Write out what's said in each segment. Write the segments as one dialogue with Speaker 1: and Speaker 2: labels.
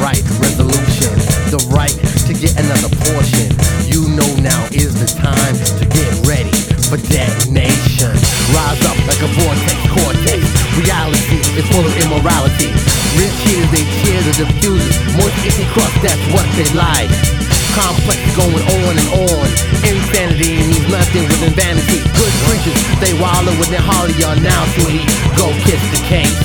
Speaker 1: right resolution, the right to get another portion. You know now is the time to get ready for detonation. Rise up like a vortex, cortex. Reality is full of immorality. Rich cheaters, they cheer the diffusers. Moist itchy crust, that's what they like. Complex going on and on. Insanity means nothing within vanity. Good creatures, they wallow with their holly on now, sweetie. Go kiss the cake.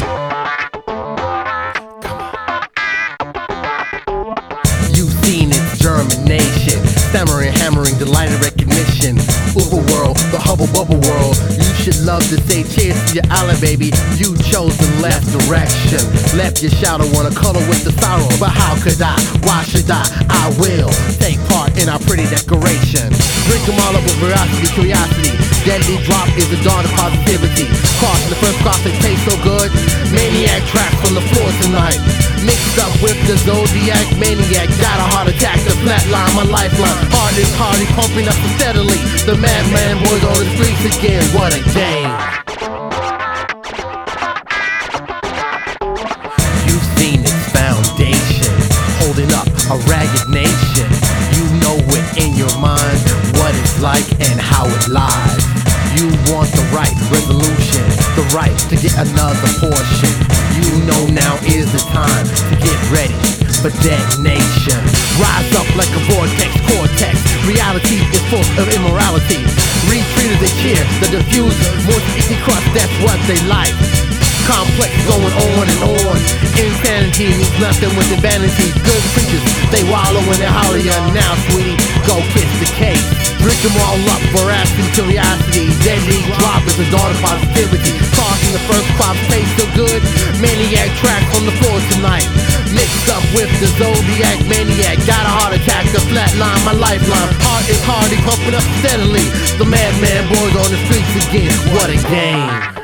Speaker 1: You've seen its germination, stammering, hammering, delighted recognition. Uber world, the hubble bubble world. You should love to say cheers to your ally, baby. You chose the left direction. Left your shadow, wanna color with the sorrow. But how could I? Why should I? I will take part in our pretty decoration. Drink them all up with veracity, curiosity. Deadly drop is the dawn of positivity. Caution, the first class, they taste so good. Maniac tracks on the floor tonight. Mixed up with the Zodiac maniac. Got a heart attack, the flatline, my lifeline. Heart is hardy, pumping up steadily. The madman boys on the streets again. What a game. You've seen its foundation, holding up a ragged nation. You know it in your mind, what it's like and how it lies. You want the right resolution, the right to get another portion. You know now is the time to get ready for detonation. Rise up like a vortex, cortex. Reality is full of immorality. Retreaters, they cheer the diffusers. More sticky crust, that's what they like. Complex going on and on. Insanity means nothing within vanity. Good creatures, they wallow in their holly. Now, sweetie, go kiss the cake. Drink them all up, veracity, curiosity. Deadly drop is the dawn of positivity. Tossing the first crop, tastes so good. Maniac tracks on the floor tonight. Mixed up with the Zodiac maniac. Got a heart attack, the flatline, my lifeline. Heart is hardy, pumping up steadily. The madman boys on the streets again. What a game.